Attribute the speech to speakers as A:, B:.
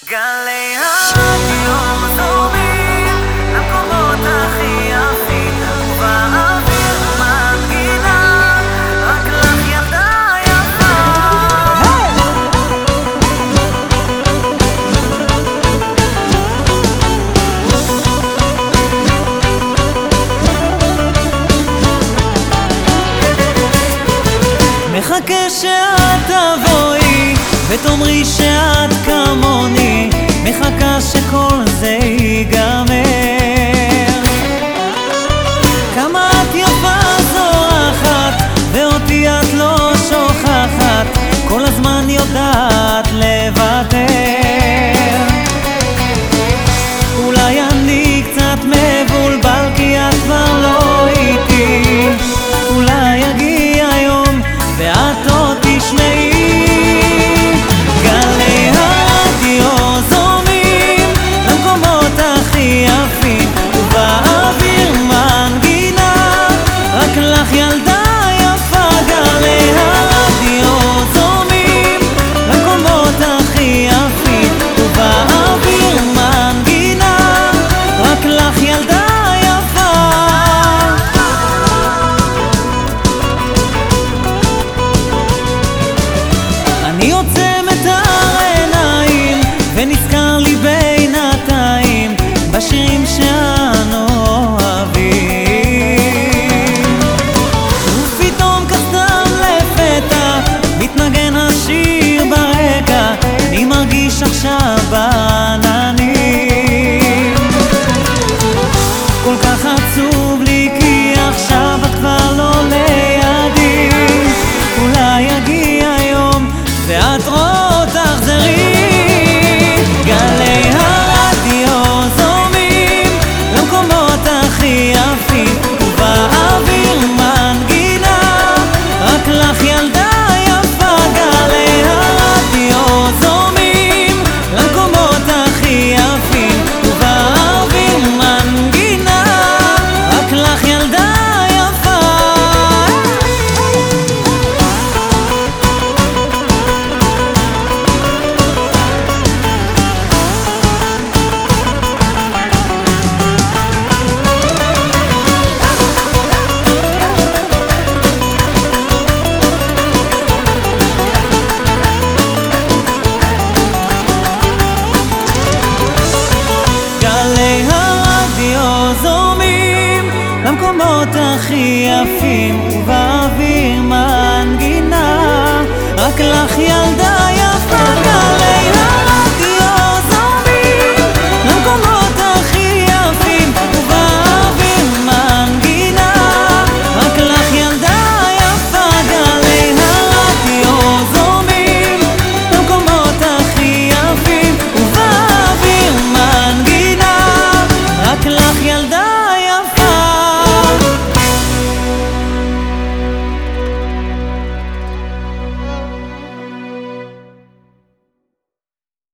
A: גלי הרדיו זורמים למקומות הכי יפים, ובאוויר מנגינה רק לך ילדה יפה. מחכה שאת תבואי ותאמרי שאת כמוני, מחכה שכל זה ייגמר. כמה את יפה זורחת ואותי את לא שוכחת, כל הזמן יודעת לוותר. אולי אני קצת מבולבל כי את כבר לא איתי, אולי יגיע יום ואת עוד תשמעי. גלי הרדיו זורמים למקומות הכי יפים, ובאוויר מנגינה רק לך ילדה יפה. גלי הרדיו זורמים למקומות הכי יפים, ובאוויר מנגינה רק לך ילדה יפה. אני עוצם את העיניים ונזכר לי בינתיים בשירים שאנו אוהבים, ופתאום כסתם לפתע מתנגן השיר ברקע, אני מרגיש עכשיו בעננים. כל כך עצוב לי כי עכשיו את כבר לא לידי, אולי יגיע יום ואת עוד תחזרי. גלי הרדיו זורמים למקומות הכי יפים, ובאוויר מנגינה רק לך ילדה יפה. גלי הרדיו זורמים למקומות הכי יפים, ובאוויר מנגינה רק לך ילדה יפה. גלי הרדיו זורמים למקומות הכי יפים, ובאוויר מנגינה רק לך ילדה